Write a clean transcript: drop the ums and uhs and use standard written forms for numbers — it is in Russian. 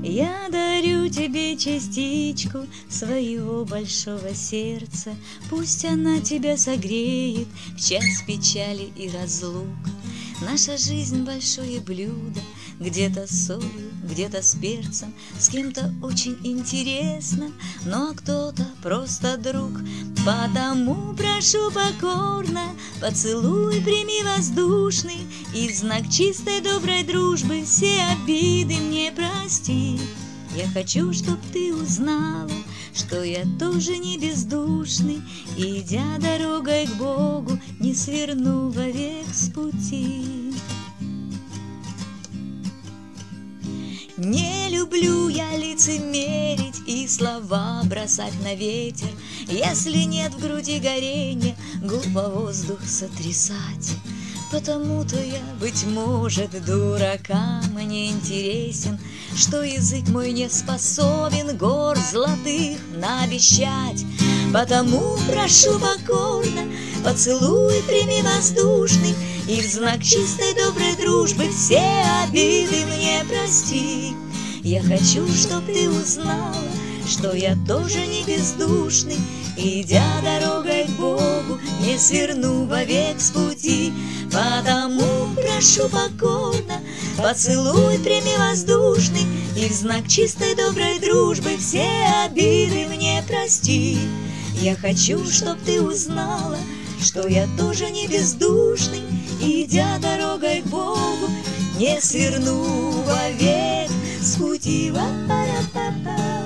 Я дарю тебе частичку своего большого сердца, пусть она тебя согреет в час печали и разлук. Наша жизнь большое блюдо, где-то с солью, где-то с перцем, с кем-то очень интересно, но кто-то просто друг. Потому прошу покорно, поцелуй прими воздушный, и в знак чистой доброй дружбы все обиды мне прости. Я хочу, чтоб ты узнала, что я тоже не бездушный, и, идя дорогой к Богу, не сверну вовек с пути. Не люблю я лицемерить и слова бросать на ветер, если нет в груди горения, глупо воздух сотрясать. Потому-то я, быть может, дуракам не интересен, что язык мой не способен гор золотых наобещать. Потому прошу покорно, поцелуй прими воздушный, и в знак чистой доброй дружбы все обиды мне прости. Я хочу, чтоб ты узнала, что я тоже не бездушный, и, идя дорогой к Богу, не сверну вовек с пути. Потому прошу покорно, поцелуй прими воздушный, и в знак чистой доброй дружбы все обиды мне прости. Я хочу, чтоб ты узнала, что я тоже не бездушный, и, идя дорогой к Богу, не сверну вовек с пути. Ва-па-ра-па-па.